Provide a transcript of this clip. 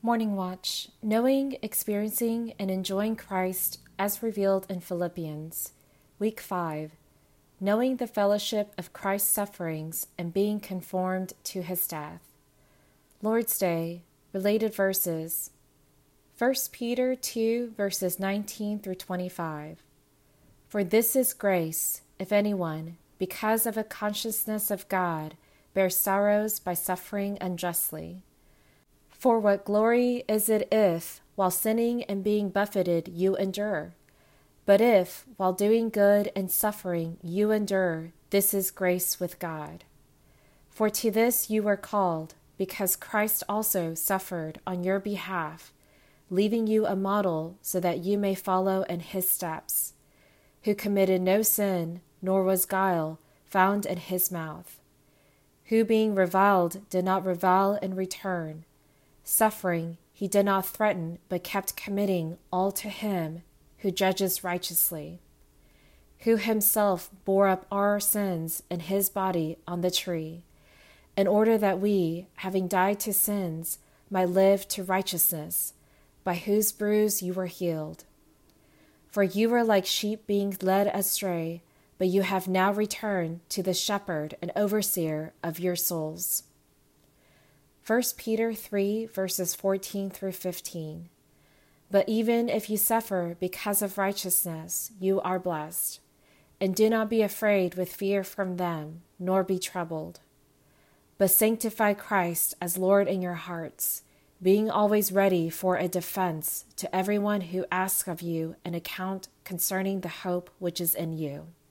Morning Watch, knowing, experiencing, and enjoying Christ as revealed in Philippians. Week 5, knowing the fellowship of Christ's sufferings and being conformed to his death. Lord's Day, related verses. 1 Peter 2, verses 19 through 25. For this is grace, if anyone, because of a consciousness of God, bears sorrows by suffering unjustly. For what glory is it if, while sinning and being buffeted, you endure? But if, while doing good and suffering, you endure, this is grace with God. For to this you were called, because Christ also suffered on your behalf, leaving you a model so that you may follow in his steps, who committed no sin, nor was guile found in his mouth, who being reviled did not revile in return, suffering, he did not threaten, but kept committing all to him who judges righteously, who himself bore up our sins in his body on the tree, in order that we, having died to sins, might live to righteousness, by whose bruise you were healed. For you were like sheep being led astray, but you have now returned to the shepherd and overseer of your souls. 1 Peter 3, verses 14 through 15. But even if you suffer because of righteousness, you are blessed. And do not be afraid with fear from them, nor be troubled. But sanctify Christ as Lord in your hearts, being always ready for a defense to everyone who asks of you an account concerning the hope which is in you.